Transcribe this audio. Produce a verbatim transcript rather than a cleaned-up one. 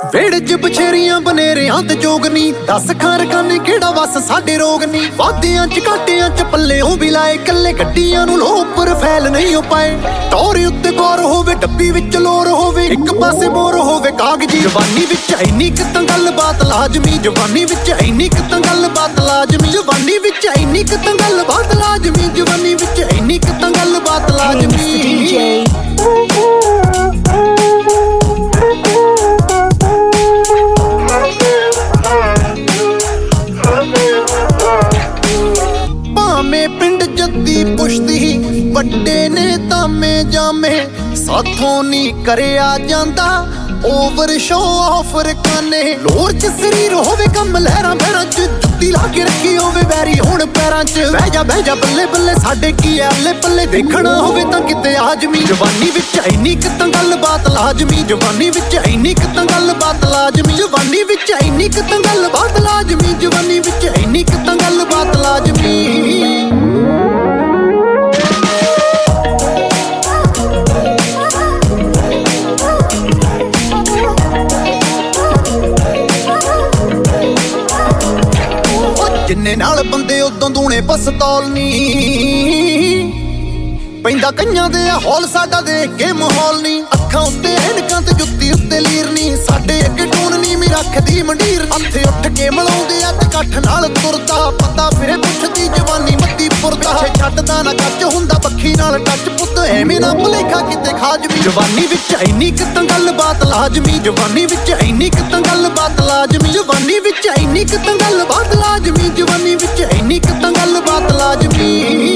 ਵੇੜੇ ਚ ਬਛੇਰੀਆਂ ਬਨੇਰਿਆਂ ਤੇ ਜੋਗਨੀ ਦਸ ਖਾਰ ਖਾਨੇ ਕਿਹੜਾ ਵਸ ਸਾਡੇ ਰੋਗ ਨੀ ਵਾਦਿਆਂ ਚ ਕਾਟਿਆਂ ਚ ਪੱਲਿਓਂ ਵੀ ਲਾਏ ਕੱਲੇ ਗੱਡੀਆਂ ਨੂੰ ਲੋ ਉੱਪਰ ਫੈਲ ਨਹੀਂ ਹੋ ਪਾਏ ਟੌਰ ਉੱਤੇ ਗੌਰ ਹੋਵੇ ਡੱਬੀ ਵਿੱਚ ਲੋਰ ਹੋਵੇ ਇੱਕ ਪਾਸੇ ਮੋਰ ਹੋਵੇ ਕਾਗਜੀ ਜਵਾਨੀ ਵਿੱਚ ਇੰਨੀ ਕੁ ਤਾਂ ਗੱਲਬਾਤ ਲਾਜ਼ਮੀ ਜਵਾਨੀ ਵਿੱਚ ਇੰਨੀ ਕੁ ਤਾਂ ਗੱਲਬਾਤ ਲਾਜ਼ਮੀ ਜਵਾਨੀ ਵਿੱਚ ਇੰਨੀ ਕੁ ਤਾਂ ਗੱਲਬਾਤ ਲਾਜ਼ਮੀ ਜਵਾਨੀ ਵਿੱਚ ਇੰਨੀ ਕੁ ਤਾਂ ਗੱਲਬਾਤ ਲਾਜ਼ਮੀ ਭਾਵੇਂ ਪਿੰਡ ਜੱਦੀ ਪੁਸ਼ਤੀ ਵੱਡੇ ਨੇ ਤਾਮੇ ਜਾਮੇ ਸਾਥੋਂ ਨਹੀਂ ਕਰਿਆ ਜਾਂਦਾ ਓਵਰ ਸ਼ੋ ਆਫ ਰਕਾਨੇ ਲੋਰ ਚ ਸਰੀਰ ਹੋਵੇ ਕੰਮ ਲਹਿਰਾਂ ਪੈਰਾਂ ਚ ਜੁੱਤੀ ਲਾ ਕੇ ਰੱਖੀ ਹੋਵੇ ਵੈਰੀ ਹੁਣ ਪੈਰਾਂ ਚ ਬਹਿ ਜਾ ਬਹਿ ਜਾ ਬੱਲੇ ਬੱਲੇ ਸਾਡੇ ਕੀ ਆਲੇ ਪੱਲੇ ਦੇਖਣਾ ਹੋਵੇ ਤਾਂ ਕਿਤੇ ਆਜਮੀ ਜਵਾਨੀ ਵਿੱਚ ਇੰਨੀ ਕੁ ਤਾਂ ਗੱਲਬਾਤ ਲਾਜ਼ਮੀ ਜਵਾਨੀ ਵਿੱਚ ਇੰਨੀ ਕੁ ਤਾਂ ਗੱਲਬਾਤ ਲਾਜ਼ਮੀ ਜਵਾਨੀ ਵਿੱਚ ਇੰਨੀ ਕੁ ਤਾਂ ਗੱਲਬਾਤ ਲਾਜ਼ਮੀ ਜਵਾਨੀ ਵਿੱਚ ਇੰਨੀ ਕੁ ਤਾਂ ਗੱਲਬਾਤ ਲਾਜ਼ਮੀ ਜਿੰਨੇ ਨਾਲ ਬੰਦੇ ਉਦੋਂ ਦੂਣੇ ਪਸਤੌਲ ਨੀ ਪੈਂਦਾ ਕਈਆਂ ਦੇ ਹੌਲ ਸਾਡਾ ਦੇਖ ਕੇ ਮਾਹੌਲ ਨੀ ਅੱਖਾਂ ਉੱਤੇ ਐਨਕਾਂ ਤੇ ਜੁੱਤੀ ਉੱਤੇ ਲੀਰ ਨੀ ਸਾਡੇ ਅੱਗੇ ਟੂਣ ਨੀ ਮੀ ਰੱਖਦੀ ਮੰਡੀਰ ਹੱਥੇ ਉੱਠ ਕੇ ਮਲਾਉਂਦੇ ਆ ਤੇ ਕੱਠ ਨਾਲ ਤੁਰਦਾ ਪਤਾ ਫਿਰੇ ਪੁੱਛਦੀ ਜਵਾਨੀ ਮੱਦੀ ਪੁਰਦਾ ਛੱਡਦਾ ਨਾ ਕੱਚ ਹੁੰਦਾ ਪੱਖੀ ਨਾਲ ਟੱਚ ਪੁੱਤ ਐਵੇਂ ਨਾ ਭੁਲੇਖਾ ਕਿਤੇ ਖਾਜਮੀ ਜਵਾਨੀ ਵਿੱਚ ਇੰਨੀ ਕੁ ਤਾਂ ਗੱਲਬਾਤ ਲਾਜ਼ਮੀ ਜਵਾਨੀ ਵਿੱਚ ਇੰਨੀ ਕੁ ਤਾਂ ਗੱਲਬਾਤ ਲਾਜ਼ਮੀ ਜਵਾਨੀ ਵਿੱਚ ਇੰਨੀ ਕੁ ਤਾਂ ਗੱਲਬਾਤ ਲਾਜ਼ਮੀ ਜਵਾਨੀ ਵਿੱਚ ਇੰਨੀ ਕੁ ਤਾਂ ਗੱਲਬਾਤ ਲਾਜ਼ਮੀ